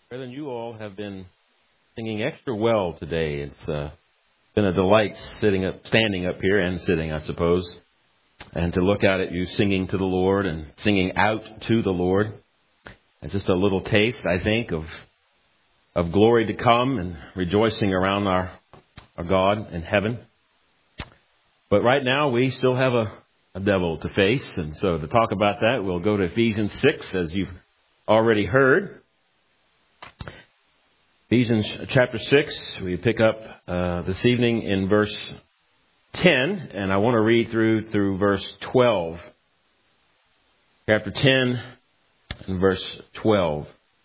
Brethren, you all have been singing extra well today. It's been a delight standing up here and sitting, I suppose, and to look out at you singing to the Lord and singing out to the Lord. It's just a little taste, I think, of glory to come and rejoicing around our God in heaven. But right now, we still have a devil to face, and so to talk about that, we'll go to Ephesians 6, as you've already heard. Ephesians chapter 6, we pick up this evening in verse 10, and I want to read through verse 12. Chapter 10 and verse 12.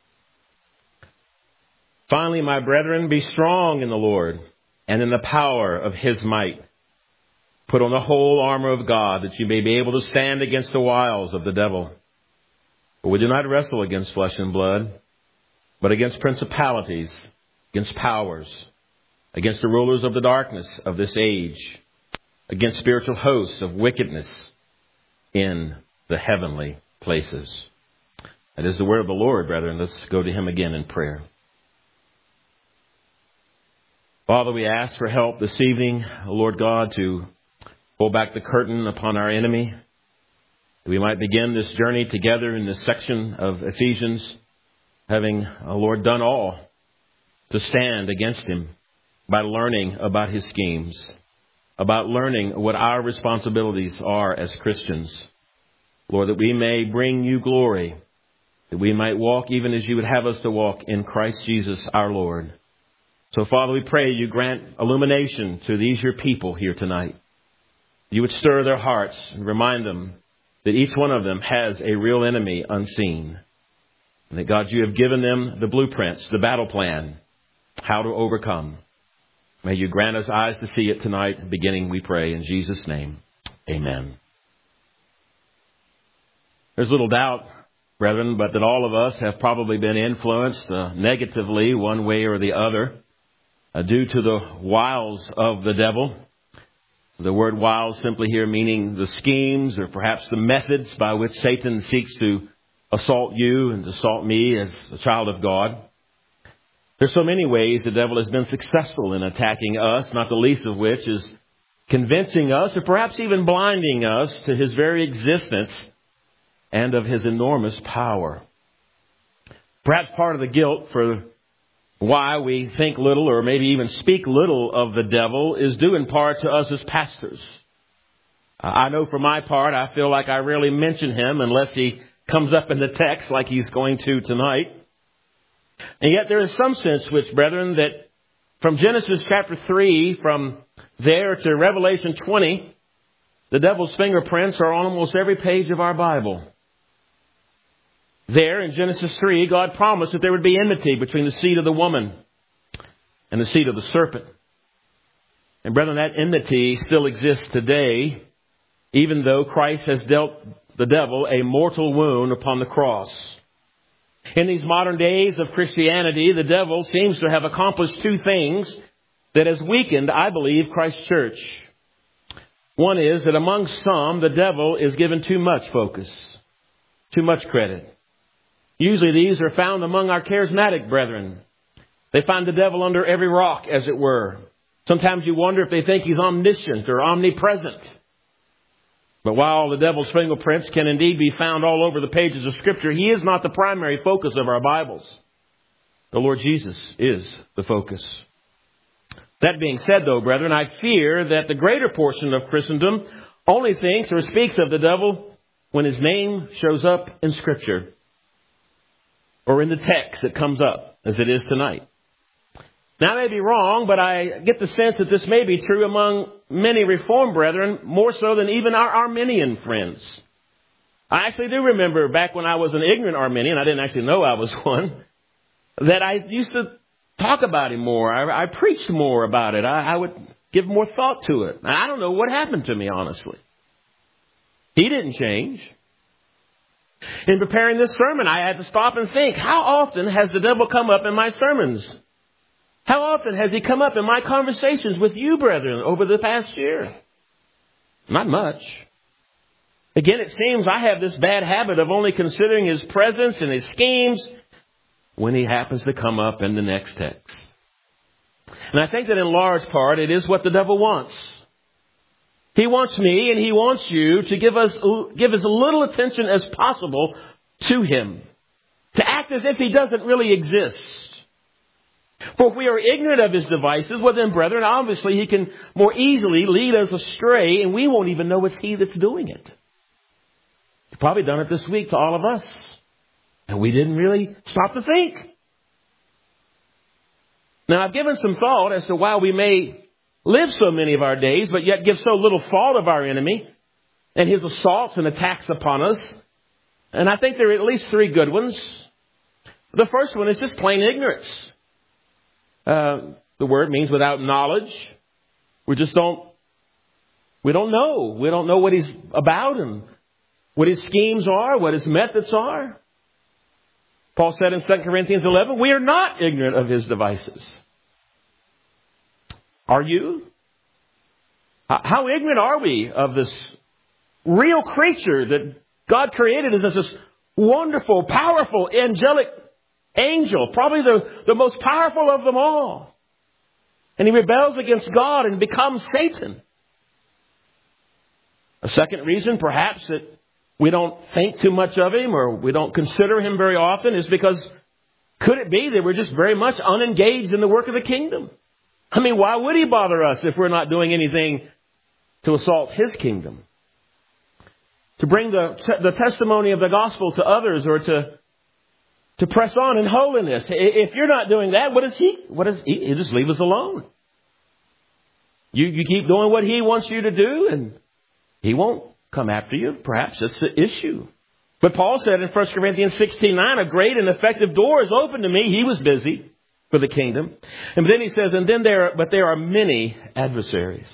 Finally, my brethren, be strong in the Lord and in the power of His might. Put on the whole armor of God, that you may be able to stand against the wiles of the devil. For we do not wrestle against flesh and blood, but against principalities, against powers, against the rulers of the darkness of this age, against spiritual hosts of wickedness in the heavenly places. That is the word of the Lord, brethren. Let's go to Him again in prayer. Father, we ask for help this evening, Lord God, to pull back the curtain upon our enemy, that we might begin this journey together in this section of Ephesians, having, Lord, done all to stand against him by learning about his schemes, about learning what our responsibilities are as Christians. Lord, that we may bring you glory, that we might walk even as you would have us to walk in Christ Jesus our Lord. So, Father, we pray you grant illumination to these your people here tonight. You would stir their hearts and remind them that each one of them has a real enemy unseen. And that, God, you have given them the blueprints, the battle plan, how to overcome. May you grant us eyes to see it tonight, beginning, we pray, in Jesus' name. Amen. There's little doubt, brethren, but that all of us have probably been influenced negatively one way or the other due to the wiles of the devil. The word wiles simply here meaning the schemes or perhaps the methods by which Satan seeks to assault you and assault me as a child of God. There's so many ways the devil has been successful in attacking us, not the least of which is convincing us or perhaps even blinding us to his very existence and of his enormous power. Perhaps part of the guilt for why we think little or maybe even speak little of the devil is due in part to us as pastors. I know for my part, I feel like I rarely mention him unless he comes up in the text like he's going to tonight. And yet there is some sense which, brethren, that from Genesis chapter 3, from there to Revelation 20, the devil's fingerprints are on almost every page of our Bible. There in Genesis 3, God promised that there would be enmity between the seed of the woman and the seed of the serpent. And brethren, that enmity still exists today, even though Christ has dealt the devil a mortal wound upon the cross. In these modern days of Christianity, the devil seems to have accomplished two things that has weakened, I believe, Christ's church. One is that among some, the devil is given too much focus, too much credit. Usually these are found among our charismatic brethren. They find the devil under every rock, as it were. Sometimes you wonder if they think he's omniscient or omnipresent. But while the devil's fingerprints can indeed be found all over the pages of Scripture, he is not the primary focus of our Bibles. The Lord Jesus is the focus. That being said, though, brethren, I fear that the greater portion of Christendom only thinks or speaks of the devil when his name shows up in Scripture or in the text that comes up, as it is tonight. Now, I may be wrong, but I get the sense that this may be true among many Reformed brethren, more so than even our Arminian friends. I actually do remember back when I was an ignorant Arminian, I didn't actually know I was one, that I used to talk about him more. I preached more about it. I would give more thought to it. I don't know what happened to me, honestly. He didn't change. In preparing this sermon, I had to stop and think, how often has the devil come up in my sermons? How often has he come up in my conversations with you, brethren, over the past year? Not much. Again, it seems I have this bad habit of only considering his presence and his schemes when he happens to come up in the next text. And I think that in large part it is what the devil wants. He wants me and he wants you to give as little attention as possible to him. To act as if he doesn't really exist. For if we are ignorant of his devices, well then, brethren, obviously he can more easily lead us astray and we won't even know it's he that's doing it. He's probably done it this week to all of us. And we didn't really stop to think. Now, I've given some thought as to why we may live so many of our days, but yet give so little thought of our enemy and his assaults and attacks upon us. And I think there are at least three good ones. The first one is just plain ignorance. The word means without knowledge. We don't know. We don't know what he's about and what his schemes are, what his methods are. Paul said in 2 Corinthians 11, we are not ignorant of his devices. Are you? How ignorant are we of this real creature that God created as this wonderful, powerful, angelic angel, probably the most powerful of them all. And he rebels against God and becomes Satan. A second reason, perhaps, that we don't think too much of him or we don't consider him very often is because could it be that we're just very much unengaged in the work of the kingdom? I mean, why would he bother us if we're not doing anything to assault his kingdom? To bring the testimony of the gospel to others or to press on in holiness. If you're not doing that, what does he? He'll just leave us alone. You keep doing what he wants you to do and he won't come after you. Perhaps that's the issue. But Paul said in 1 Corinthians 16:9, a great and effective door is open to me. He was busy for the kingdom. And then he says, there are many adversaries.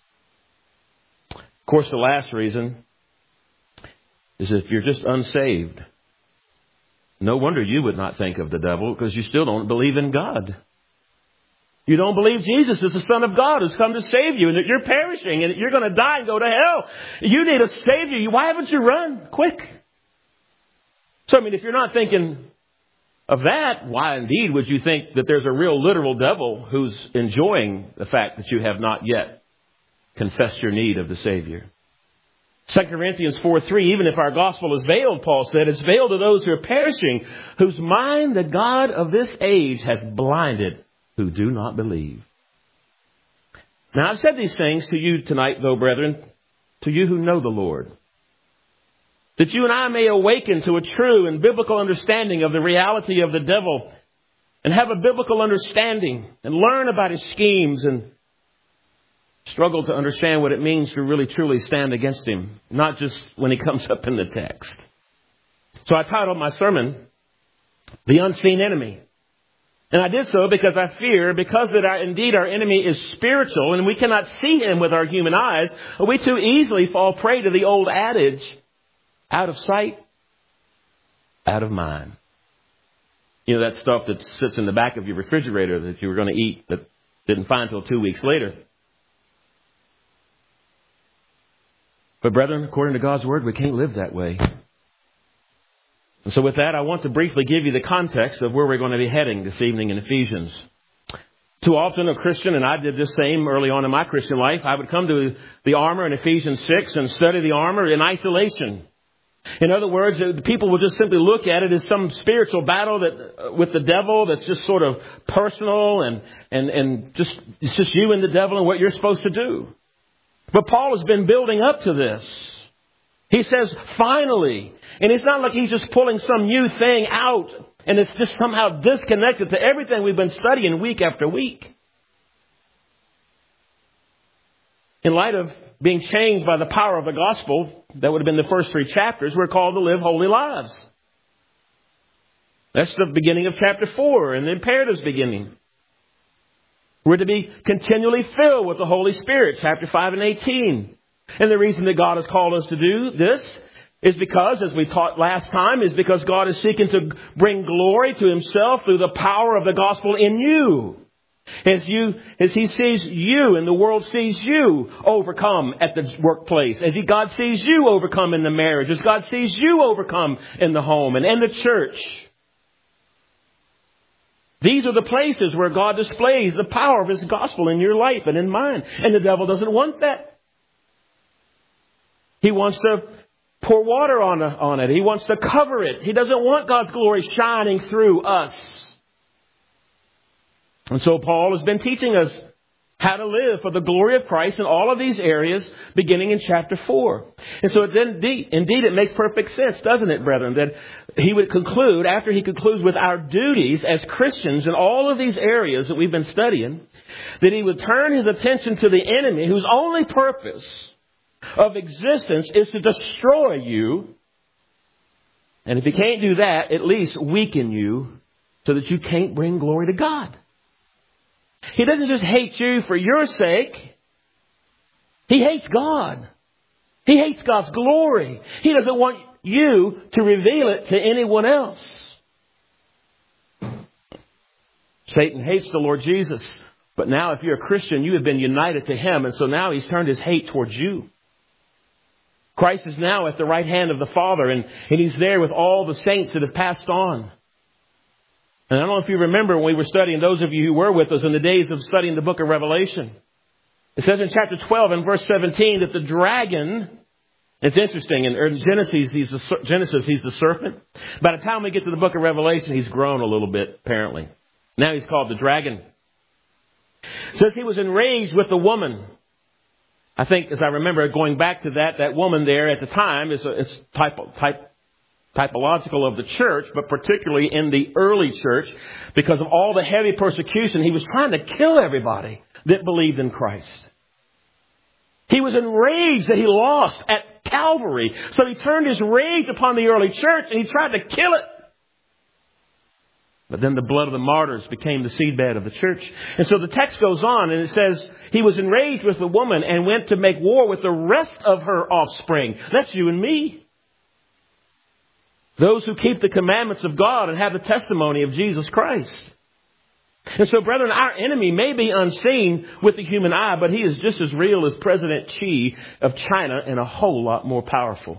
Of course, the last reason is if you're just unsaved. No wonder you would not think of the devil because you still don't believe in God. You don't believe Jesus is the Son of God who's come to save you and that you're perishing and that you're going to die and go to hell. You need a Savior. Why haven't you run quick? So, if you're not thinking of that, why indeed would you think that there's a real literal devil who's enjoying the fact that you have not yet confessed your need of the Savior? 2 Corinthians 4:3, even if our gospel is veiled, Paul said, it's veiled to those who are perishing, whose mind the God of this age has blinded, who do not believe. Now, I've said these things to you tonight, though, brethren, to you who know the Lord, that you and I may awaken to a true and biblical understanding of the reality of the devil and have a biblical understanding and learn about his schemes and struggle to understand what it means to really truly stand against him, not just when he comes up in the text. So I titled my sermon, The Unseen Enemy. And I did so because I fear, because that indeed our enemy is spiritual and we cannot see him with our human eyes, we too easily fall prey to the old adage, out of sight, out of mind. You know, that stuff that sits in the back of your refrigerator that you were going to eat that didn't find until 2 weeks later. But brethren, according to God's word, we can't live that way. And so with that, I want to briefly give you the context of where we're going to be heading this evening in Ephesians. Too often a Christian, and I did the same early on in my Christian life, I would come to the armor in Ephesians 6 and study the armor in isolation. In other words, people will just simply look at it as some spiritual battle that with the devil that's just sort of personal and just it's just you and the devil and what you're supposed to do. But Paul has been building up to this. He says, finally. And it's not like he's just pulling some new thing out and it's just somehow disconnected to everything we've been studying week after week. In light of being changed by the power of the gospel, that would have been the first 3 chapters, we're called to live holy lives. That's the beginning of chapter 4 and the imperatives beginning. We're to be continually filled with the Holy Spirit, chapter 5 and 18. And the reason that God has called us to do this is because, as we taught last time, is because God is seeking to bring glory to himself through the power of the gospel in you. As he sees you and the world sees you overcome at the workplace. As God sees you overcome in the marriage. As God sees you overcome in the home and in the church. These are the places where God displays the power of His gospel in your life and in mine. And the devil doesn't want that. He wants to pour water on it. He wants to cover it. He doesn't want God's glory shining through us. And so Paul has been teaching us how to live for the glory of Christ in all of these areas, beginning in chapter 4. And so indeed it makes perfect sense, doesn't it, brethren, that he would conclude, after he concludes with our duties as Christians in all of these areas that we've been studying, that he would turn his attention to the enemy whose only purpose of existence is to destroy you. And if he can't do that, at least weaken you so that you can't bring glory to God. He doesn't just hate you for your sake. He hates God. He hates God's glory. He doesn't want you to reveal it to anyone else. Satan hates the Lord Jesus. But now if you're a Christian, you have been united to Him. And so now He's turned His hate towards you. Christ is now at the right hand of the Father. And He's there with all the saints that have passed on. And I don't know if you remember when we were studying, those of you who were with us in the days of studying the book of Revelation. It says in chapter 12 and verse 17 that the dragon, it's interesting, in Genesis he's the serpent. By the time we get to the book of Revelation, he's grown a little bit, apparently. Now he's called the dragon. It says he was enraged with the woman. I think, as I remember going back to that woman there at the time is typological of the church, but particularly in the early church, because of all the heavy persecution. He was trying to kill everybody that believed in Christ. He was enraged that he lost at Calvary. So he turned his rage upon the early church and he tried to kill it. But then the blood of the martyrs became the seedbed of the church. And so the text goes on and it says, he was enraged with the woman and went to make war with the rest of her offspring. That's you and me. Those who keep the commandments of God and have the testimony of Jesus Christ. And so, brethren, our enemy may be unseen with the human eye, but he is just as real as President Xi of China and a whole lot more powerful.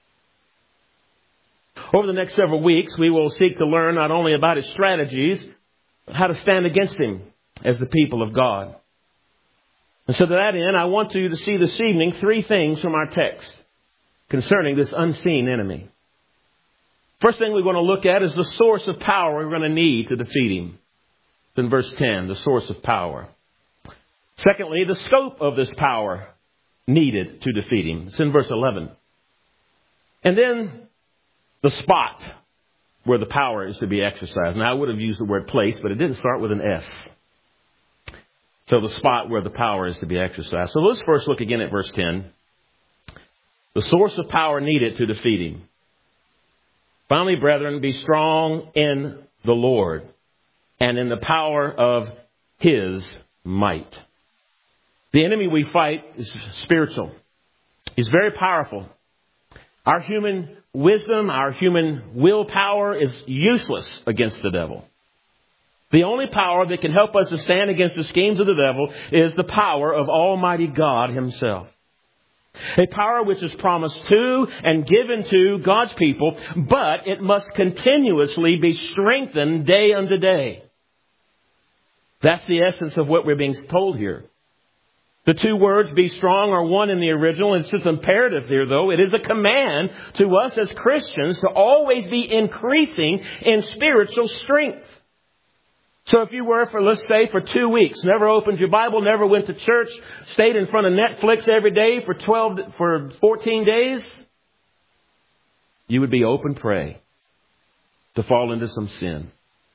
Over the next several weeks, we will seek to learn not only about his strategies, but how to stand against him as the people of God. And so to that end, I want you to see this evening 3 things from our text concerning this unseen enemy. First thing we're going to look at is the source of power we're going to need to defeat him. It's in verse 10, the source of power. Secondly, the scope of this power needed to defeat him. It's in verse 11. And then the spot where the power is to be exercised. Now, I would have used the word place, but it didn't start with an S. So the spot where the power is to be exercised. So let's first look again at verse 10. The source of power needed to defeat him. Finally, brethren, be strong in the Lord and in the power of His might. The enemy we fight is spiritual. He's very powerful. Our human wisdom, our human willpower is useless against the devil. The only power that can help us to stand against the schemes of the devil is the power of Almighty God Himself. A power which is promised to and given to God's people, but it must continuously be strengthened day unto day. That's the essence of what we're being told here. The 2 words, be strong, are one in the original. It's just imperative here, though. It is a command to us as Christians to always be increasing in spiritual strength. So if you were, let's say, for 2 weeks, never opened your Bible, never went to church, stayed in front of Netflix every day for 14 days, you would be open prey to fall into some sin.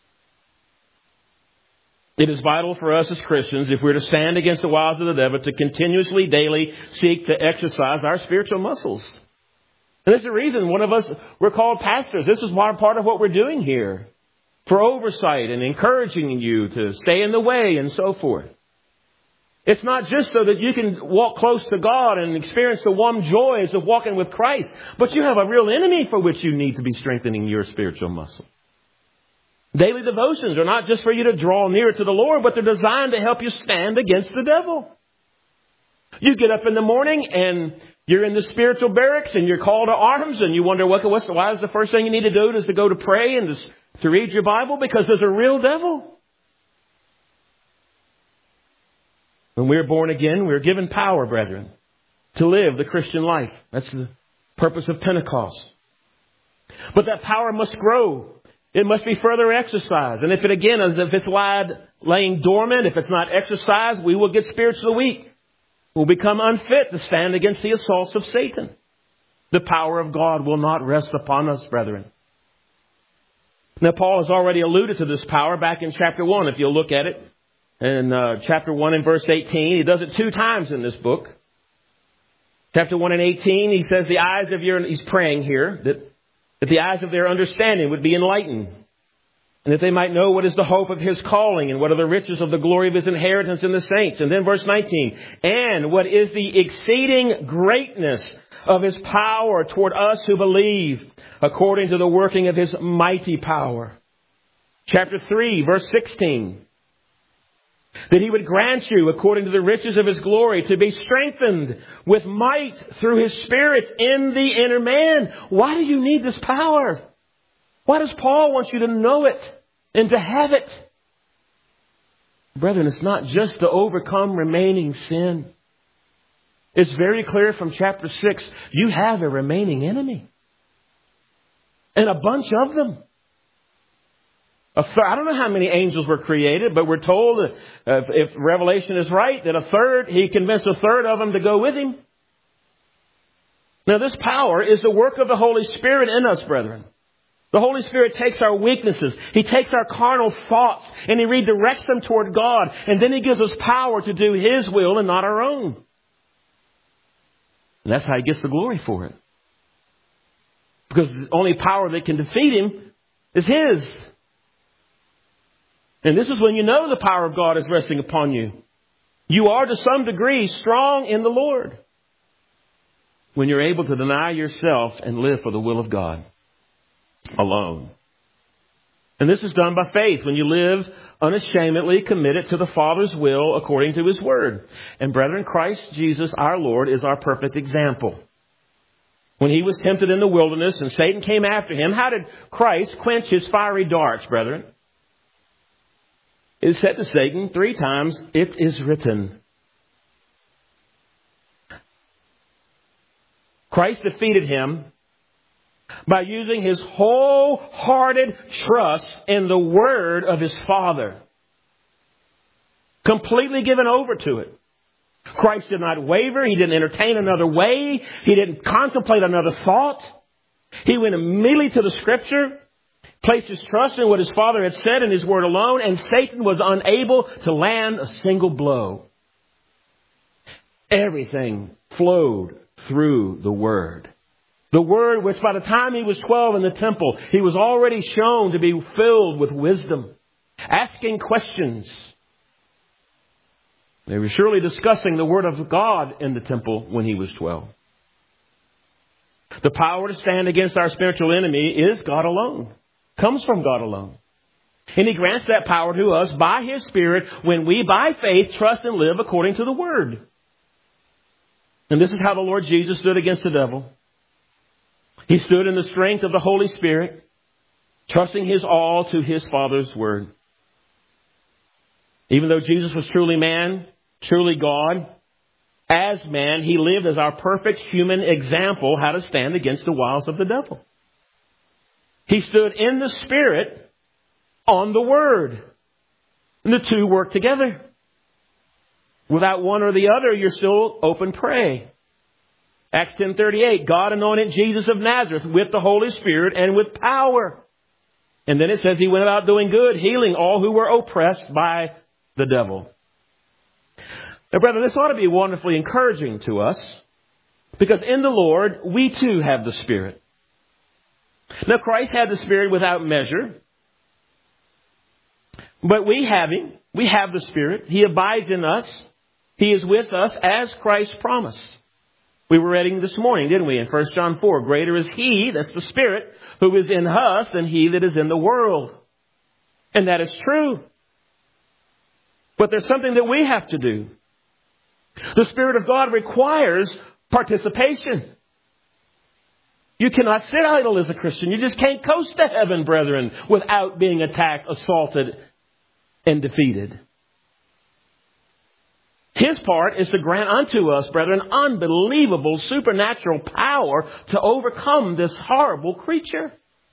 It is vital for us as Christians, if we're to stand against the wiles of the devil, to continuously, daily seek to exercise our spiritual muscles. And there's a reason we're called pastors. This is part of what we're doing here. For oversight and encouraging you to stay in the way and so forth. It's not just so that you can walk close to God and experience the warm joys of walking with Christ, but you have a real enemy for which you need to be strengthening your spiritual muscle. Daily devotions are not just for you to draw nearer to the Lord, but they're designed to help you stand against the devil. You get up in the morning and you're in the spiritual barracks and you're called to arms and you wonder, why is the first thing you need to do is to go to pray and to read your Bible? Because there's a real devil. When we're born again, we're given power, brethren, to live the Christian life. That's the purpose of Pentecost. But that power must grow. It must be further exercised. And if it's laying dormant, if it's not exercised, we will get spiritually weak. We'll become unfit to stand against the assaults of Satan. The power of God will not rest upon us, brethren. Now, Paul has already alluded to this power back in chapter 1, if you'll look at it. In chapter 1 and verse 18, he does it 2 times in this book. Chapter 1 and 18, he says he's praying here, that the eyes of their understanding would be enlightened, and that they might know what is the hope of his calling, and what are the riches of the glory of his inheritance in the saints. And then verse 19, and what is the exceeding greatness of his power toward us who believe, according to the working of his mighty power. Chapter 3, verse 16, that he would grant you, according to the riches of his glory, to be strengthened with might through his Spirit in the inner man. Why do you need this power? Why does Paul want you to know it and to have it? Brethren, it's not just to overcome remaining sin. It's very clear from chapter 6, you have a remaining enemy. And a bunch of them. I don't know how many angels were created, but we're told, if Revelation is right, that he convinced a third of them to go with him. Now, this power is the work of the Holy Spirit in us, brethren. The Holy Spirit takes our weaknesses. He takes our carnal thoughts and he redirects them toward God. And then he gives us power to do his will and not our own. And that's how he gets the glory for it. Because the only power that can defeat him is his. And this is when you know the power of God is resting upon you. You are to some degree strong in the Lord. When you're able to deny yourself and live for the will of God alone. And this is done by faith when you live unashamedly committed to the Father's will according to his word. And brethren, Christ Jesus our Lord is our perfect example. When he was tempted in the wilderness and Satan came after him, how did Christ quench his fiery darts, brethren? It said to Satan 3 times, "It is written." Christ defeated him by using his wholehearted trust in the word of his Father. Completely given over to it. Christ did not waver. He didn't entertain another way. He didn't contemplate another thought. He went immediately to the Scripture, placed his trust in what his Father had said in his word alone, and Satan was unable to land a single blow. Everything flowed through the Word. The Word which by the time he was 12 in the temple, he was already shown to be filled with wisdom, asking questions. They were surely discussing the Word of God in the temple when he was 12. The power to stand against our spiritual enemy is God alone. Comes from God alone. And he grants that power to us by his Spirit when we, by faith, trust and live according to the Word. And this is how the Lord Jesus stood against the devil. He stood in the strength of the Holy Spirit, trusting his all to his Father's Word. Even though Jesus was truly man, truly God, as man, he lived as our perfect human example how to stand against the wiles of the devil. He stood in the Spirit on the Word. And the two work together. Without one or the other, you're still open prey. Acts 10:38, God anointed Jesus of Nazareth with the Holy Spirit and with power. And then it says he went about doing good, healing all who were oppressed by the devil. Now, brethren, this ought to be wonderfully encouraging to us, because in the Lord, we too have the Spirit. Now, Christ had the Spirit without measure, but we have him. We have the Spirit. He abides in us. He is with us as Christ promised. We were reading this morning, didn't we, in 1 John 4, greater is he, that's the Spirit, who is in us than he that is in the world. And that is true. But there's something that we have to do. The Spirit of God requires participation. You cannot sit idle as a Christian. You just can't coast to heaven, brethren, without being attacked, assaulted, and defeated. His part is to grant unto us, brethren, unbelievable supernatural power to overcome this horrible creature.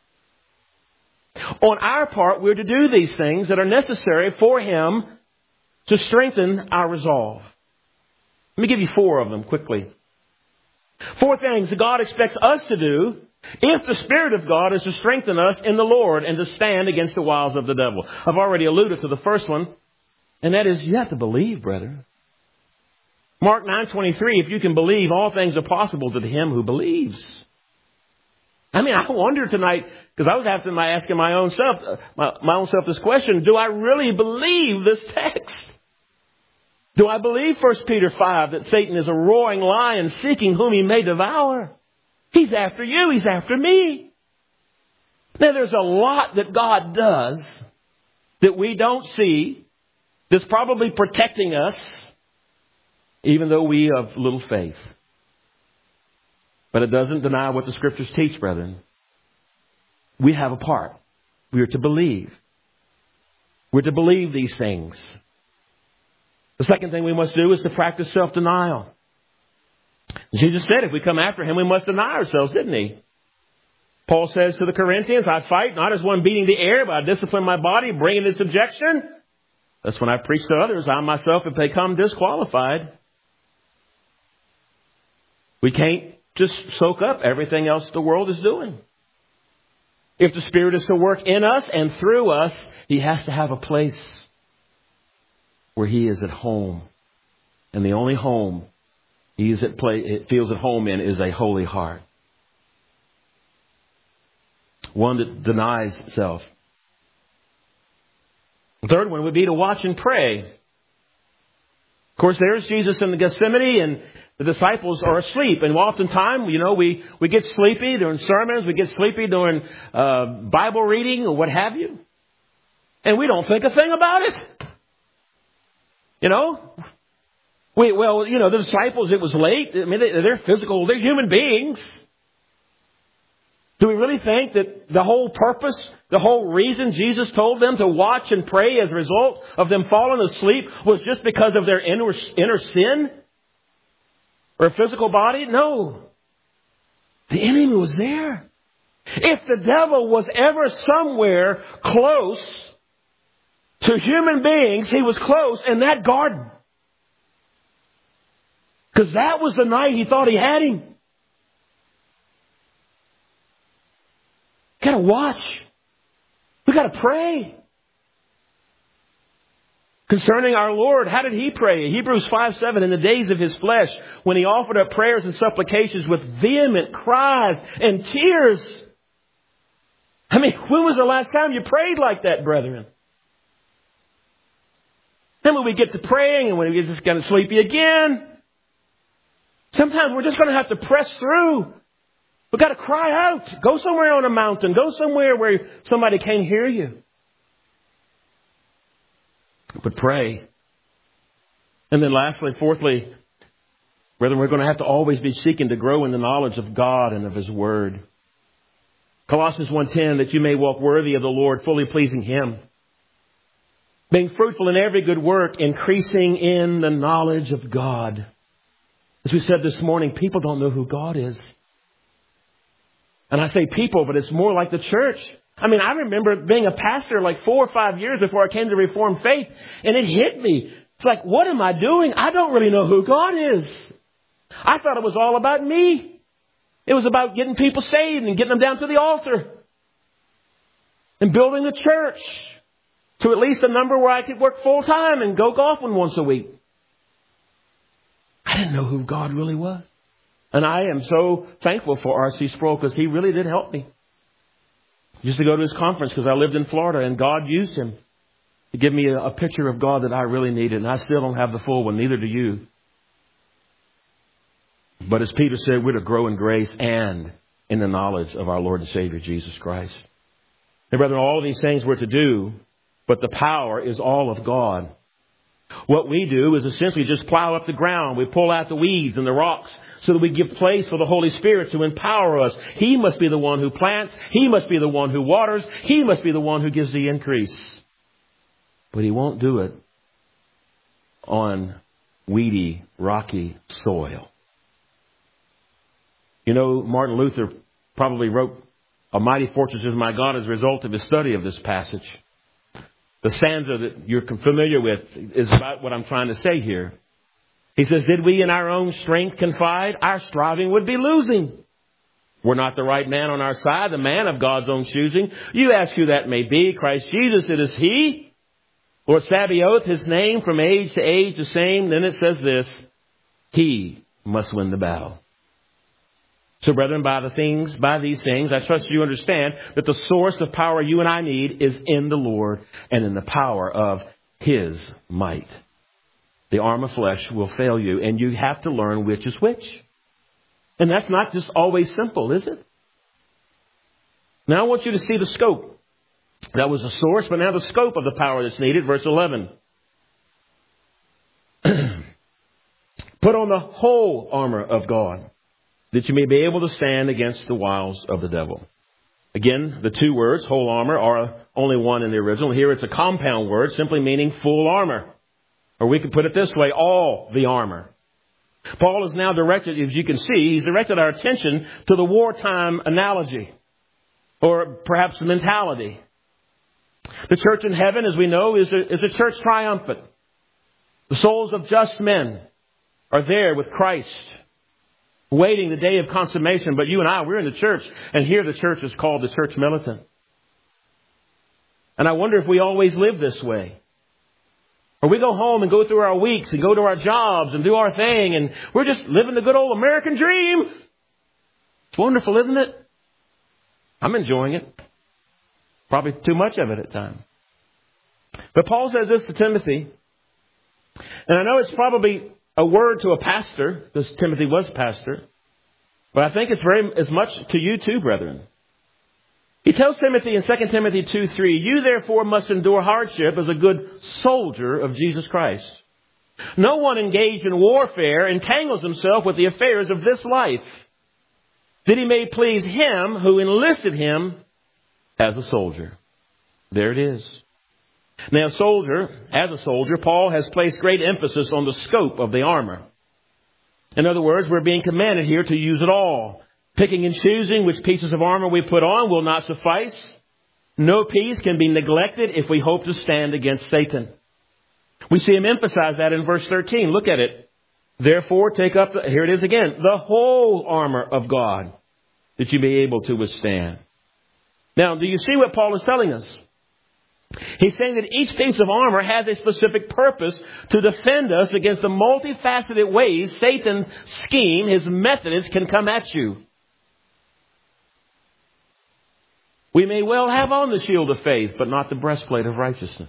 On our part, we're to do these things that are necessary for Him to strengthen our resolve. Let me give you 4 of them quickly. 4 things that God expects us to do if the Spirit of God is to strengthen us in the Lord and to stand against the wiles of the devil. I've already alluded to the first one, and that is you have to believe, brethren. Mark 9:23, if you can believe, all things are possible to him who believes. I mean, I wonder tonight, because I was asking my own self this question, do I really believe this text? Do I believe 1 Peter 5 that Satan is a roaring lion seeking whom he may devour? He's after you. He's after me. Now, there's a lot that God does that we don't see that's probably protecting us, even though we have little faith. But it doesn't deny what the Scriptures teach, brethren. We have a part. We are to believe. We're to believe these things. The second thing we must do is to practice self-denial. Jesus said if we come after Him, we must deny ourselves, didn't He? Paul says to the Corinthians, I fight not as one beating the air, but I discipline my body, bring it into subjection. Thus when I preach to others, I myself have become disqualified. We can't just soak up everything else the world is doing. If the Spirit is to work in us and through us, He has to have a place where He is at home. And the only home He is feels at home in is a holy heart. One that denies self. The third one would be to watch and pray. Of course, there's Jesus in the Gethsemane and the disciples are asleep. And oftentimes, we get sleepy during sermons. We get sleepy during Bible reading or what have you. And we don't think a thing about it. The disciples, it was late. I mean, they're physical. They're human beings. Do we really think that the whole purpose, the whole reason Jesus told them to watch and pray as a result of them falling asleep was just because of their inner sin? Or a physical body? No. The enemy was there. If the devil was ever somewhere close to human beings, he was close in that garden. Because that was the night he thought he had him. Got to watch. We got to pray. Concerning our Lord, how did He pray? Hebrews 5:7, in the days of His flesh, when He offered up prayers and supplications with vehement cries and tears. I mean, when was the last time you prayed like that, brethren? Then when we get to praying and when we get just kind of sleepy again, sometimes we're just going to have to press through. We've got to cry out. Go somewhere on a mountain. Go somewhere where somebody can't hear you. But pray. And then lastly, fourthly, brethren, we're going to have to always be seeking to grow in the knowledge of God and of His Word. Colossians 1:10, that you may walk worthy of the Lord, fully pleasing Him. Being fruitful in every good work, increasing in the knowledge of God. As we said this morning, people don't know who God is. And I say people, but it's more like the church. I mean, I remember being a pastor like 4 or 5 years before I came to Reformed faith, and it hit me. It's like, what am I doing? I don't really know who God is. I thought it was all about me. It was about getting people saved and getting them down to the altar and building the church to at least a number where I could work full time and go golfing once a week. I didn't know who God really was. And I am so thankful for R.C. Sproul because he really did help me. I used to go to his conference because I lived in Florida and God used him to give me a picture of God that I really needed. And I still don't have the full one, neither do you. But as Peter said, we're to grow in grace and in the knowledge of our Lord and Savior, Jesus Christ. And brethren, all of these things we're to do, but the power is all of God. What we do is essentially just plow up the ground. We pull out the weeds and the rocks so that we give place for the Holy Spirit to empower us. He must be the one who plants. He must be the one who waters. He must be the one who gives the increase. But He won't do it on weedy, rocky soil. You know, Martin Luther probably wrote "A Mighty Fortress is My God" as a result of his study of this passage. The stanza that you're familiar with is about what I'm trying to say here. He says, "Did we in our own strength confide, our striving would be losing. We're not the right man on our side, the man of God's own choosing. You ask who that may be. Christ Jesus, it is He. Lord Sabaoth, His name from age to age the same." Then it says this, "He must win the battle." So brethren, by these things, I trust you understand that the source of power you and I need is in the Lord and in the power of His might. The arm of flesh will fail you, and you have to learn which is which. And that's not just always simple, is it? Now I want you to see the scope. That was the source, but now the scope of the power that's needed. Verse 11. Put on the whole armor of God, that you may be able to stand against the wiles of the devil. Again, the two words, whole armor, are only one in the original. Here it's a compound word, simply meaning full armor. Or we could put it this way, all the armor. Paul is now directed, as you can see, he's directed our attention to the wartime analogy, or perhaps the mentality. The church in heaven, as we know, is a church triumphant. The souls of just men are there with Christ, waiting the day of consummation. But you and I, we're in the church, and here the church is called the church militant. And I wonder if we always live this way. Or we go home and go through our weeks and go to our jobs and do our thing, and we're just living the good old American dream. It's wonderful, isn't it? I'm enjoying it. Probably too much of it at times. But Paul says this to Timothy. And I know it's probably a word to a pastor, because Timothy was pastor. But I think it's very as much to you too, brethren. He tells Timothy in 2 Timothy 2:3, "You therefore must endure hardship as a good soldier of Jesus Christ. No one engaged in warfare entangles himself with the affairs of this life, that he may please Him who enlisted him as a soldier." There it is. Now, as a soldier, Paul has placed great emphasis on the scope of the armor. In other words, we're being commanded here to use it all. Picking and choosing which pieces of armor we put on will not suffice. No piece can be neglected if we hope to stand against Satan. We see him emphasize that in verse 13. Look at it. "Therefore, take up," here it is again, "the whole armor of God, that you be able to withstand." Now, do you see what Paul is telling us? He's saying that each piece of armor has a specific purpose to defend us against the multifaceted ways Satan's scheme, his methods, can come at you. We may well have on the shield of faith, but not the breastplate of righteousness.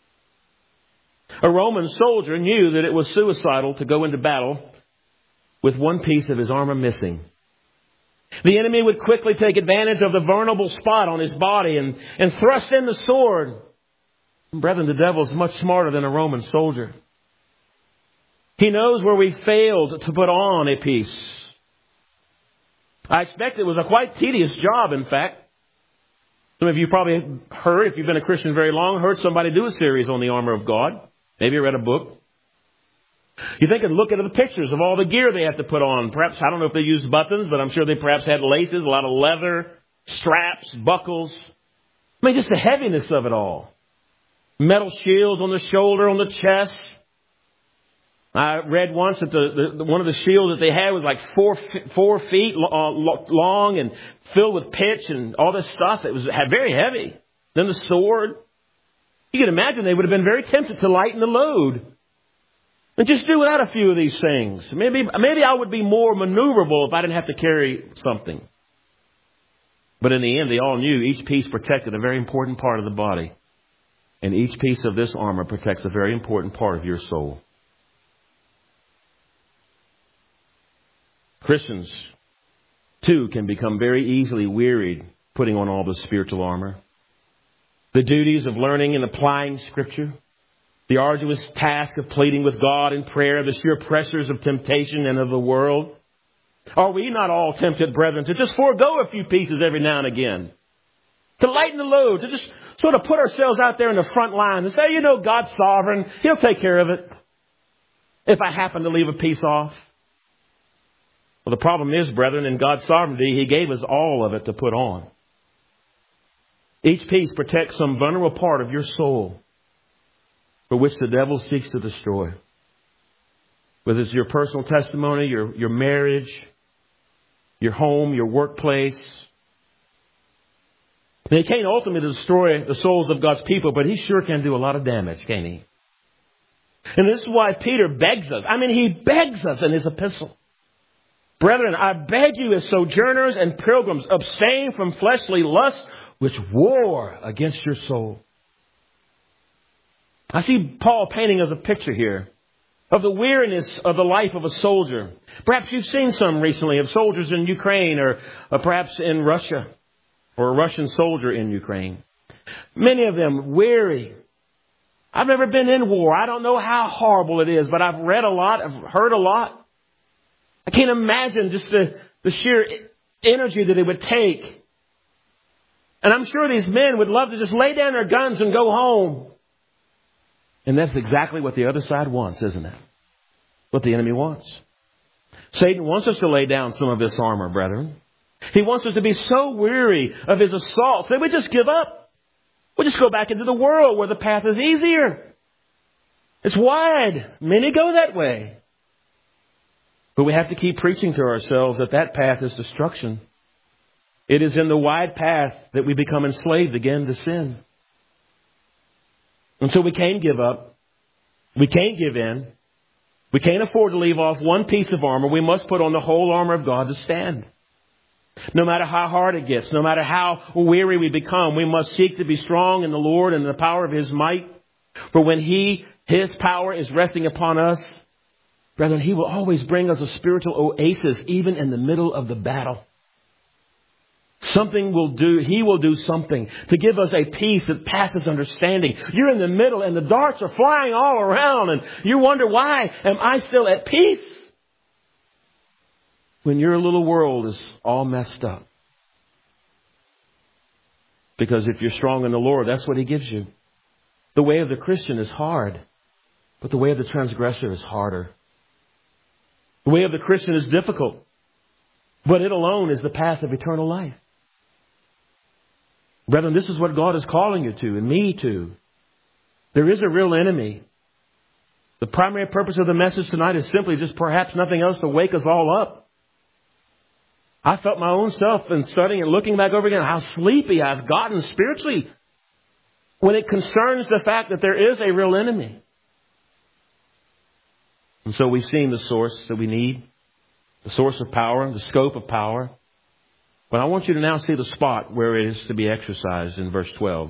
A Roman soldier knew that it was suicidal to go into battle with one piece of his armor missing. The enemy would quickly take advantage of the vulnerable spot on his body and thrust in the sword. Brethren, the devil is much smarter than a Roman soldier. He knows where we failed to put on a piece. I expect it was a quite tedious job, in fact. Some of you probably heard, if you've been a Christian very long, heard somebody do a series on the armor of God. Maybe read a book. You think and look at the pictures of all the gear they have to put on. Perhaps, I don't know if they used buttons, but I'm sure they perhaps had laces, a lot of leather, straps, buckles. I mean, just the heaviness of it all. Metal shields on the shoulder, on the chest. I read once that one of the shields that they had was like 4 feet long and filled with pitch and all this stuff. It was very heavy. Then the sword. You can imagine they would have been very tempted to lighten the load and just do without a few of these things. Maybe I would be more maneuverable if I didn't have to carry something. But in the end, they all knew each piece protected a very important part of the body. And each piece of this armor protects a very important part of your soul. Christians, too, can become very easily wearied putting on all the spiritual armor. The duties of learning and applying Scripture, the arduous task of pleading with God in prayer, the sheer pressures of temptation and of the world. Are we not all tempted, brethren, to just forego a few pieces every now and again? To lighten the load, to just sort of put ourselves out there in the front line and say, God's sovereign. He'll take care of it. if I happen to leave a piece off? Well, the problem is, brethren, in God's sovereignty, He gave us all of it to put on. Each piece protects some vulnerable part of your soul for which the devil seeks to destroy. Whether it's your personal testimony, your marriage, your home, your workplace. He can't ultimately destroy the souls of God's people, but He sure can do a lot of damage, can't He? And this is why Peter begs us. He begs us in his epistle. Brethren, I beg you as sojourners and pilgrims, abstain from fleshly lusts which war against your soul. I see Paul painting us a picture here of the weariness of the life of a soldier. Perhaps you've seen some recently of soldiers in Ukraine or perhaps in Russia or a Russian soldier in Ukraine. Many of them weary. I've never been in war. I don't know how horrible it is, but I've read a lot. I've heard a lot. I can't imagine just the sheer energy that it would take. And I'm sure these men would love to just lay down their guns and go home. And that's exactly what the other side wants, isn't it? What the enemy wants. Satan wants us to lay down some of this armor, brethren. He wants us to be so weary of his assaults that we just give up. We just go back into the world where the path is easier. It's wide. Many go that way. But we have to keep preaching to ourselves that path is destruction. It is in the wide path that we become enslaved again to sin. And so we can't give up. We can't give in. We can't afford to leave off one piece of armor. We must put on the whole armor of God to stand. No matter how hard it gets, no matter how weary we become, we must seek to be strong in the Lord and the power of His might. For when His power is resting upon us, brethren, He will always bring us a spiritual oasis even in the middle of the battle. He will do something to give us a peace that passes understanding. You're in the middle and the darts are flying all around and you wonder, why am I still at peace? When your little world is all messed up. Because if you're strong in the Lord, that's what He gives you. The way of the Christian is hard, but the way of the transgressor is harder. The way of the Christian is difficult, but it alone is the path of eternal life. Brethren, this is what God is calling you to and me to. There is a real enemy. The primary purpose of the message tonight is simply just perhaps nothing else to wake us all up. I felt my own self in studying and looking back over again how sleepy I've gotten spiritually when it concerns the fact that there is a real enemy. And so we've seen the source that we need, the source of power, the scope of power. But I want you to now see the spot where it is to be exercised in verse 12.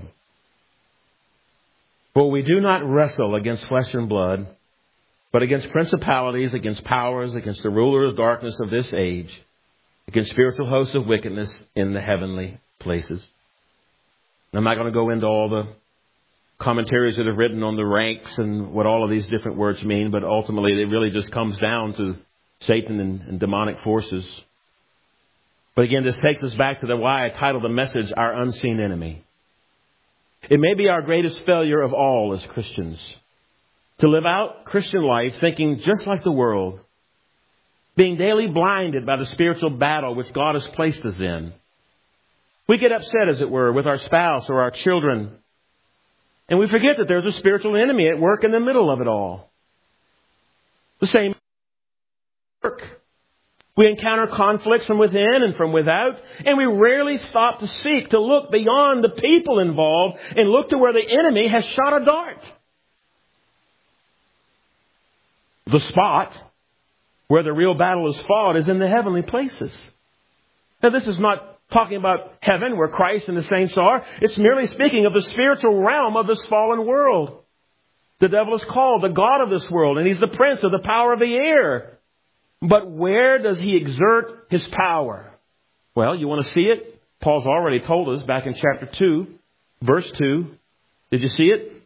For we do not wrestle against flesh and blood, but against principalities, against powers, against the rulers of darkness of this age, against spiritual hosts of wickedness in the heavenly places. And I'm not going to go into all the commentaries that are written on the ranks and what all of these different words mean, but ultimately it really just comes down to Satan and demonic forces. But again, this takes us back to why I titled the message, Our Unseen Enemy. It may be our greatest failure of all as Christians to live out Christian life thinking just like the world, being daily blinded by the spiritual battle which God has placed us in. We get upset, as it were, with our spouse or our children. And we forget that there's a spiritual enemy at work in the middle of it all. The same work. We encounter conflicts from within and from without, and we rarely stop to seek to look beyond the people involved and look to where the enemy has shot a dart. The spot where the real battle is fought is in the heavenly places. Now, this is not talking about heaven where Christ and the saints are. It's merely speaking of the spiritual realm of this fallen world. The devil is called the god of this world, and he's the prince of the power of the air. But where does he exert his power? Well, you want to see it? Paul's already told us back in chapter 2, verse 2. Did you see it?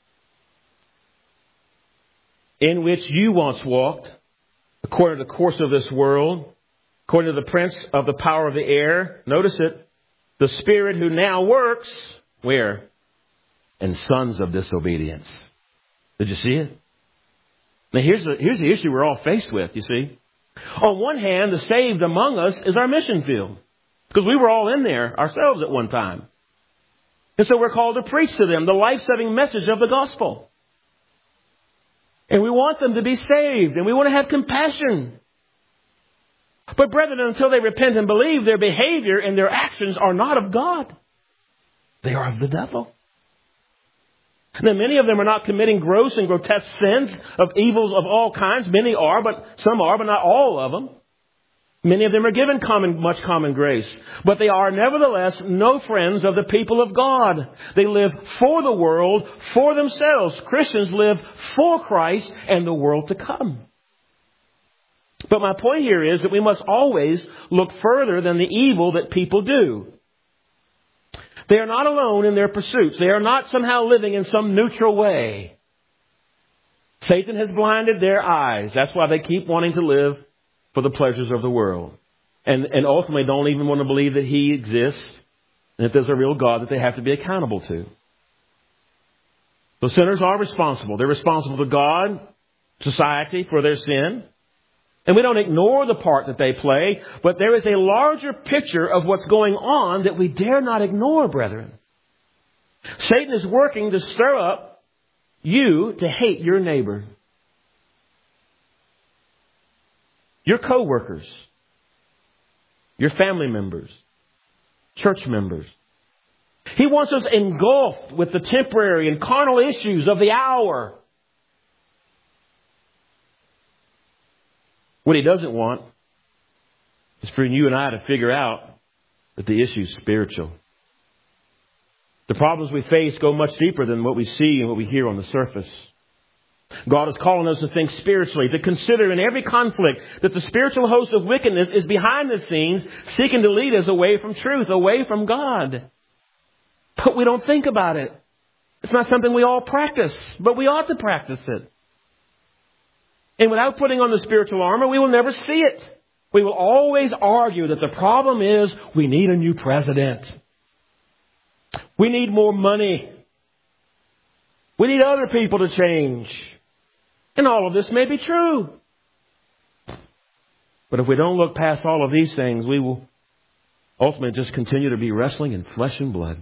In which you once walked, according to the course of this world, according to the prince of the power of the air. Notice it. The spirit who now works, where? In sons of disobedience. Did you see it? Now here's the issue we're all faced with, you see. On one hand, the saved among us is our mission field. Because we were all in there ourselves at one time. And so we're called to preach to them the life-saving message of the gospel. And we want them to be saved. And we want to have compassion. But brethren, until they repent and believe, their behavior and their actions are not of God. They are of the devil. Now, many of them are not committing gross and grotesque sins of evils of all kinds. Many are, but some are, but not all of them. Many of them are given much common grace. But they are nevertheless no friends of the people of God. They live for the world, for themselves. Christians live for Christ and the world to come. But my point here is that we must always look further than the evil that people do. They are not alone in their pursuits. They are not somehow living in some neutral way. Satan has blinded their eyes. That's why they keep wanting to live for the pleasures of the world. And ultimately don't even want to believe that He exists and that there's a real God that they have to be accountable to. So sinners are responsible. They're responsible to God, society, for their sin. And we don't ignore the part that they play, but there is a larger picture of what's going on that we dare not ignore, brethren. Satan is working to stir up you to hate your neighbor, your co-workers, your family members, church members. He wants us engulfed with the temporary and carnal issues of the hour. What he doesn't want is for you and I to figure out that the issue is spiritual. The problems we face go much deeper than what we see and what we hear on the surface. God is calling us to think spiritually, to consider in every conflict that the spiritual host of wickedness is behind the scenes, seeking to lead us away from truth, away from God. But we don't think about it. It's not something we all practice, but we ought to practice it. And without putting on the spiritual armor, we will never see it. We will always argue that the problem is we need a new president. We need more money. We need other people to change. And all of this may be true. But if we don't look past all of these things, we will ultimately just continue to be wrestling in flesh and blood.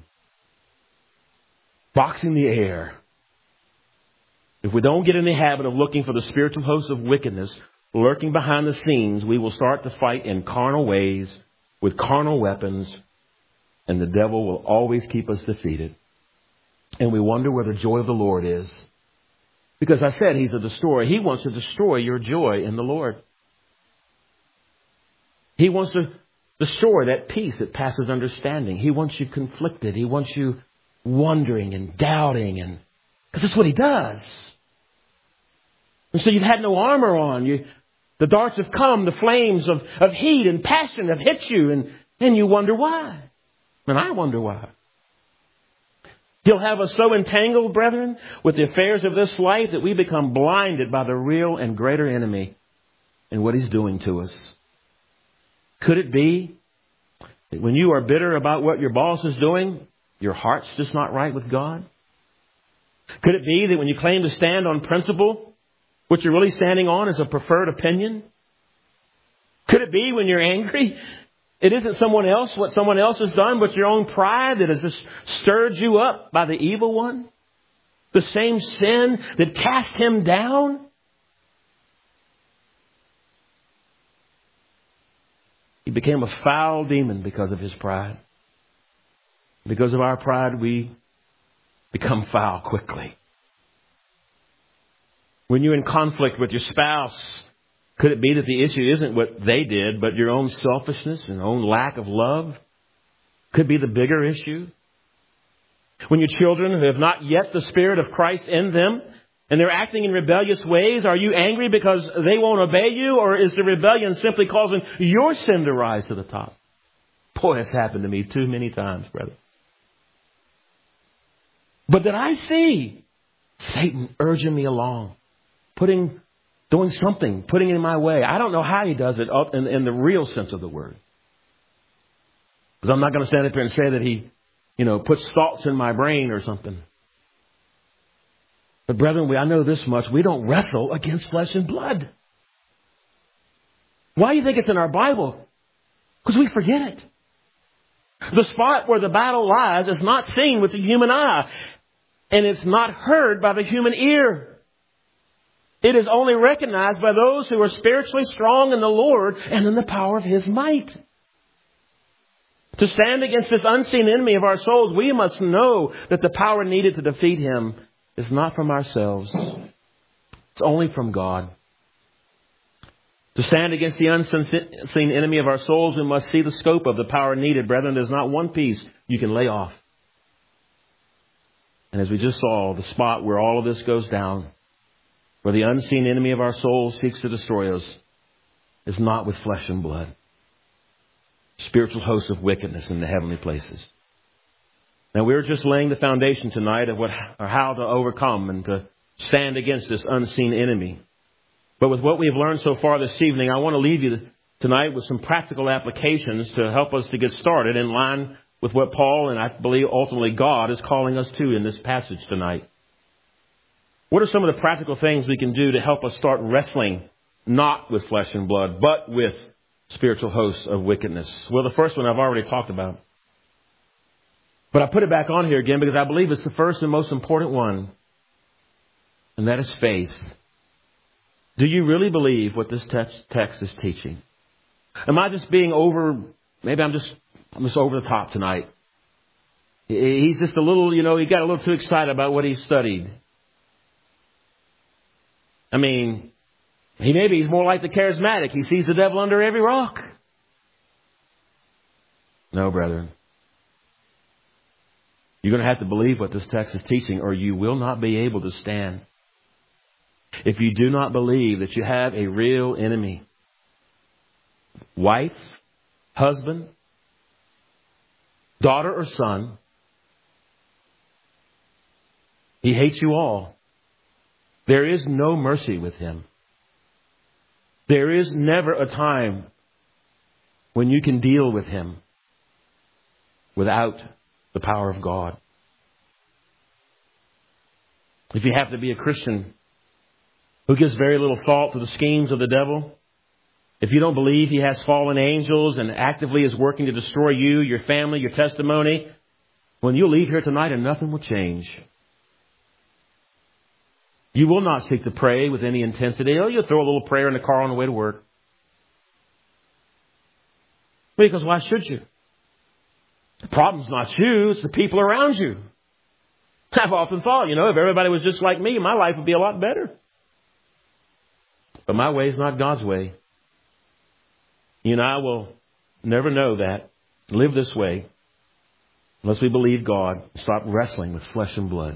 Boxing the air. If we don't get in the habit of looking for the spiritual hosts of wickedness lurking behind the scenes, we will start to fight in carnal ways with carnal weapons, and the devil will always keep us defeated. And we wonder where the joy of the Lord is. Because I said He's a destroyer. He wants to destroy your joy in the Lord. He wants to destroy that peace that passes understanding. He wants you conflicted. He wants you wondering and doubting, because that's what he does. And so you've had no armor on. The darts have come, the flames of heat and passion have hit you, and you wonder why. And I wonder why. He'll have us so entangled, brethren, with the affairs of this life that we become blinded by the real and greater enemy and what he's doing to us. Could it be that when you are bitter about what your boss is doing, your heart's just not right with God? Could it be that when you claim to stand on principle, what you're really standing on is a preferred opinion? Could it be when you're angry, it isn't someone else, what someone else has done, but your own pride that has just stirred you up by the evil one? The same sin that cast him down? He became a foul demon because of his pride. Because of our pride, we become foul quickly. When you're in conflict with your spouse, could it be that the issue isn't what they did, but your own selfishness and own lack of love? Could be the bigger issue. When your children who have not yet the Spirit of Christ in them, and they're acting in rebellious ways, are you angry because they won't obey you? Or is the rebellion simply causing your sin to rise to the top? Boy, it's happened to me too many times, brother. But then I see Satan urging me along, doing something, putting it in my way. I don't know how he does it in the real sense of the word. Because I'm not going to stand up here and say that he, puts thoughts in my brain or something. But brethren, I know this much. We don't wrestle against flesh and blood. Why do you think it's in our Bible? Because we forget it. The spot where the battle lies is not seen with the human eye. And it's not heard by the human ear. It is only recognized by those who are spiritually strong in the Lord and in the power of His might. To stand against this unseen enemy of our souls, we must know that the power needed to defeat him is not from ourselves. It's only from God. To stand against the unseen enemy of our souls, we must see the scope of the power needed. Brethren, there's not one piece you can lay off. And as we just saw, the spot where all of this goes down, where the unseen enemy of our souls seeks to destroy us, is not with flesh and blood. Spiritual hosts of wickedness in the heavenly places. Now, we're just laying the foundation tonight of how to overcome and to stand against this unseen enemy. But with what we've learned so far this evening, I want to leave you tonight with some practical applications to help us to get started in line with what Paul and I believe ultimately God is calling us to in this passage tonight. What are some of the practical things we can do to help us start wrestling not with flesh and blood, but with spiritual hosts of wickedness? Well, the first one I've already talked about. But I put it back on here again because I believe it's the first and most important one. And that is faith. Do you really believe what this text is teaching? Am I just being maybe I'm just over the top tonight. He's just a little, he got a little too excited about what he studied. I mean, he's more like the charismatic. He sees the devil under every rock. No, brethren. You're going to have to believe what this text is teaching, or you will not be able to stand. If you do not believe that you have a real enemy, wife, husband, daughter or son, he hates you all. There is no mercy with him. There is never a time when you can deal with him without the power of God. If you have to be a Christian who gives very little thought to the schemes of the devil, if you don't believe he has fallen angels and actively is working to destroy you, your family, your testimony, when you leave here tonight and nothing will change. You will not seek to pray with any intensity. You'll throw a little prayer in the car on the way to work. Because why should you? The problem's not you, it's the people around you. I've often thought, if everybody was just like me, my life would be a lot better. But my way is not God's way. You and I will never know that, live this way, unless we believe God, stop wrestling with flesh and blood.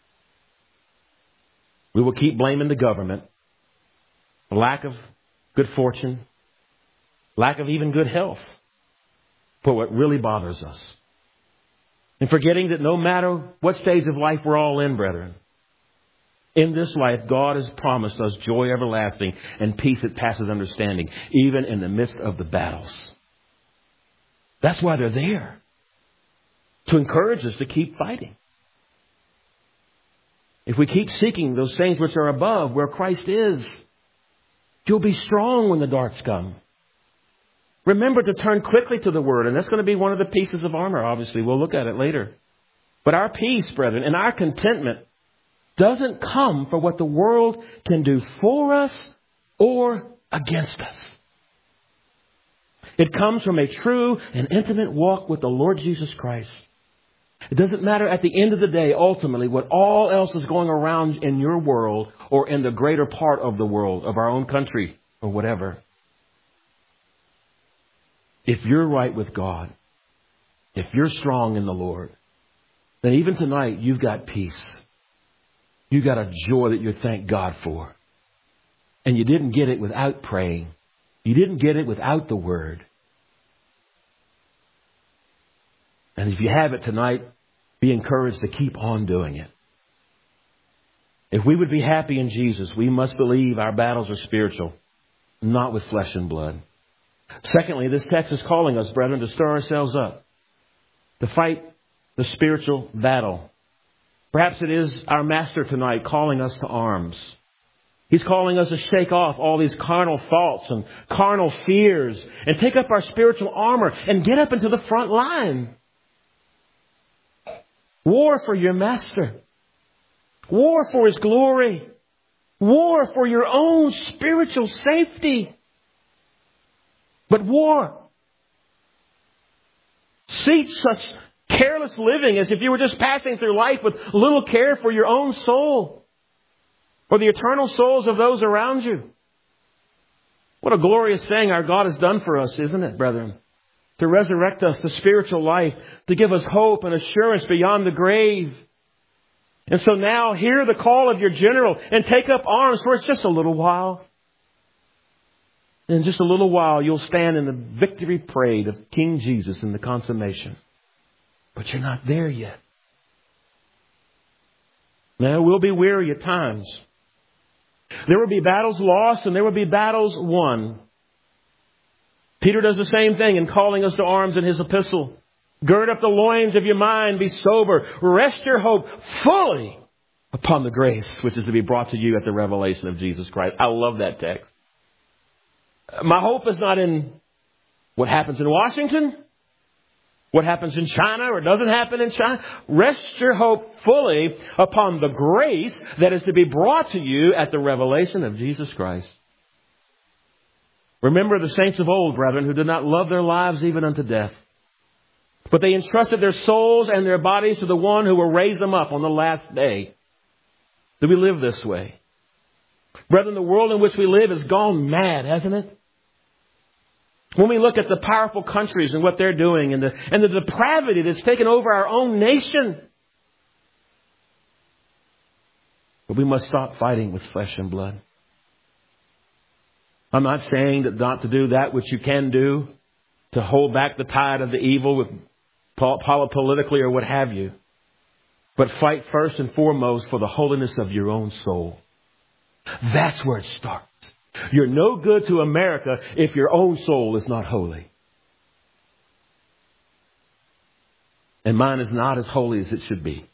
We will keep blaming the government, lack of good fortune, lack of even good health, for what really bothers us. And forgetting that no matter what stage of life we're all in, brethren, in this life, God has promised us joy everlasting and peace that passes understanding, even in the midst of the battles. That's why they're there, to encourage us to keep fighting. If we keep seeking those things which are above, where Christ is, you'll be strong when the darks come. Remember to turn quickly to the Word, and that's going to be one of the pieces of armor, obviously. We'll look at it later. But our peace, brethren, and our contentment doesn't come for what the world can do for us or against us. It comes from a true and intimate walk with the Lord Jesus Christ. It doesn't matter at the end of the day, ultimately, what all else is going around in your world or in the greater part of the world, of our own country or whatever. If you're right with God, if you're strong in the Lord, then even tonight you've got peace. You've got a joy that you thank God for. And you didn't get it without praying. You didn't get it without the Word. And if you have it tonight, be encouraged to keep on doing it. If we would be happy in Jesus, we must believe our battles are spiritual, not with flesh and blood. Secondly, this text is calling us, brethren, to stir ourselves up, to fight the spiritual battle. Perhaps it is our Master tonight calling us to arms. He's calling us to shake off all these carnal thoughts and carnal fears and take up our spiritual armor and get up into the front line. War for your Master. War for His glory. War for your own spiritual safety. But war. Cease such careless living as if you were just passing through life with little care for your own soul or the eternal souls of those around you. What a glorious thing our God has done for us, isn't it, brethren? To resurrect us to spiritual life, to give us hope and assurance beyond the grave. And so now hear the call of your general and take up arms for it's just a little while. In just a little while, you'll stand in the victory parade of King Jesus in the consummation. But you're not there yet. Now, we'll be weary at times. There will be battles lost and there will be battles won. Peter does the same thing in calling us to arms in his epistle. Gird up the loins of your mind, be sober, rest your hope fully upon the grace which is to be brought to you at the revelation of Jesus Christ. I love that text. My hope is not in what happens in Washington, what happens in China or doesn't happen in China. Rest your hope fully upon the grace that is to be brought to you at the revelation of Jesus Christ. Remember the saints of old, brethren, who did not love their lives even unto death. But they entrusted their souls and their bodies to the one who will raise them up on the last day. Do we live this way? Brethren, the world in which we live has gone mad, hasn't it? When we look at the powerful countries and what they're doing and the depravity that's taken over our own nation. But we must stop fighting with flesh and blood. I'm not saying that not to do that which you can do to hold back the tide of the evil with politically or what have you. But fight first and foremost for the holiness of your own soul. That's where it starts. You're no good to America if your own soul is not holy. And mine is not as holy as it should be.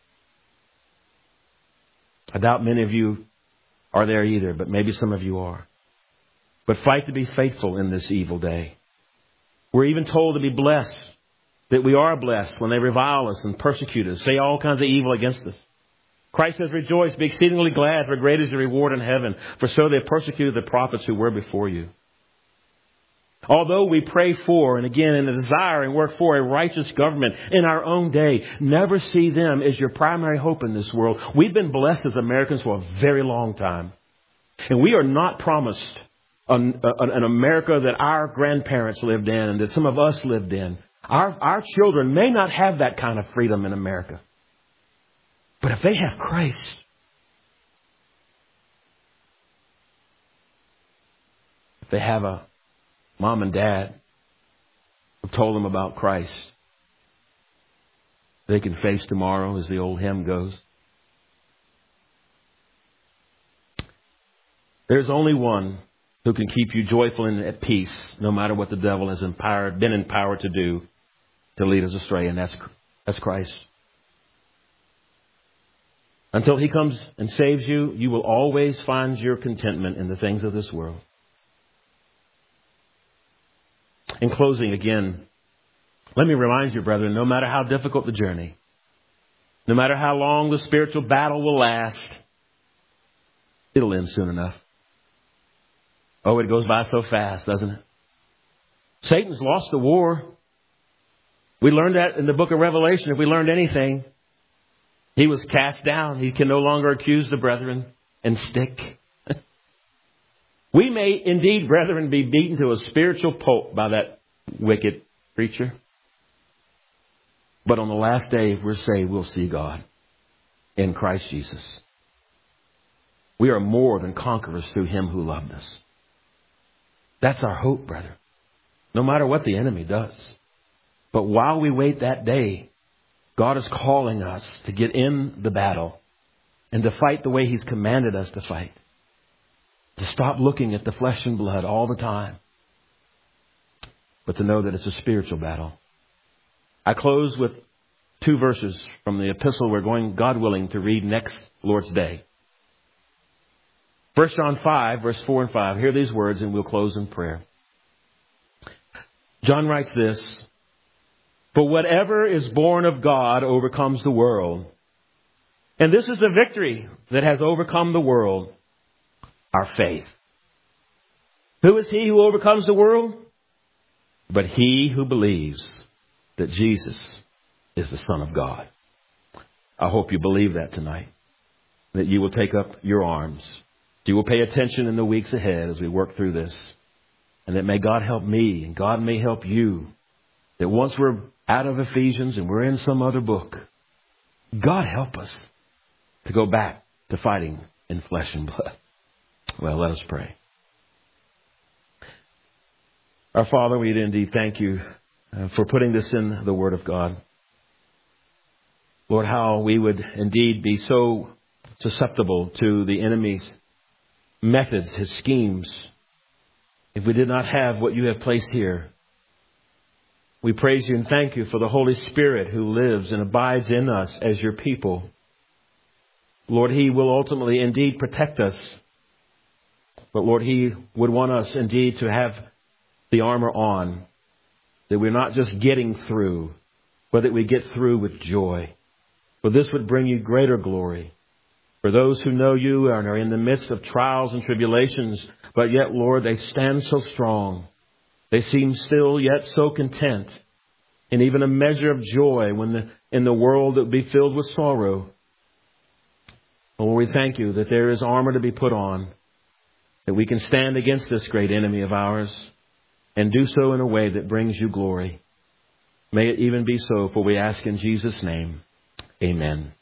I doubt many of you are there either, but maybe some of you are. But fight to be faithful in this evil day. We're even told to be blessed, that we are blessed when they revile us and persecute us, say all kinds of evil against us. Christ says, rejoice, be exceedingly glad, for great is the reward in heaven. For so they persecuted the prophets who were before you. Although we pray for, and again, in the desire and work for a righteous government in our own day, never see them as your primary hope in this world. We've been blessed as Americans for a very long time. And we are not promised an America that our grandparents lived in and that some of us lived in. Our children may not have that kind of freedom in America. But if they have Christ, if they have a mom and dad who told them about Christ, they can face tomorrow, as the old hymn goes. There's only one who can keep you joyful and at peace, no matter what the devil has been empowered to do to lead us astray, and that's Christ. Until He comes and saves you, you will always find your contentment in the things of this world. In closing, again, let me remind you, brethren, no matter how difficult the journey, no matter how long the spiritual battle will last, it'll end soon enough. Oh, it goes by so fast, doesn't it? Satan's lost the war. We learned that in the book of Revelation. If we learned anything, he was cast down. He can no longer accuse the brethren and stick. We may indeed, brethren, be beaten to a spiritual pulp by that wicked creature. But on the last day, if we're saved, we'll see God in Christ Jesus. We are more than conquerors through Him who loved us. That's our hope, brother. No matter what the enemy does. But while we wait that day, God is calling us to get in the battle and to fight the way He's commanded us to fight. To stop looking at the flesh and blood all the time. But to know that it's a spiritual battle. I close with 2 verses from the epistle we're going, God willing, to read next Lord's Day. 1 John 5, verse 4 and 5. Hear these words and we'll close in prayer. John writes this, "For whatever is born of God overcomes the world. And this is the victory that has overcome the world, our faith. Who is he who overcomes the world? But he who believes that Jesus is the Son of God." I hope you believe that tonight, that you will take up your arms. You will pay attention in the weeks ahead as we work through this. And that may God help me and God may help you. That once we're out of Ephesians and we're in some other book, God help us to go back to fighting in flesh and blood. Well, let us pray. Our Father, we indeed thank you for putting this in the Word of God. Lord, how we would indeed be so susceptible to the enemy's methods, his schemes, if we did not have what you have placed here. We praise you and thank you for the Holy Spirit who lives and abides in us as your people. Lord, he will ultimately indeed protect us. But Lord, he would want us indeed to have the armor on, that we're not just getting through, but that we get through with joy. For this would bring you greater glory. For those who know you and are in the midst of trials and tribulations, but yet, Lord, they stand so strong. They seem still yet so content, and even a measure of joy when in the world that would be filled with sorrow. Lord, we thank you that there is armor to be put on, that we can stand against this great enemy of ours and do so in a way that brings you glory. May it even be so, for we ask in Jesus' name. Amen.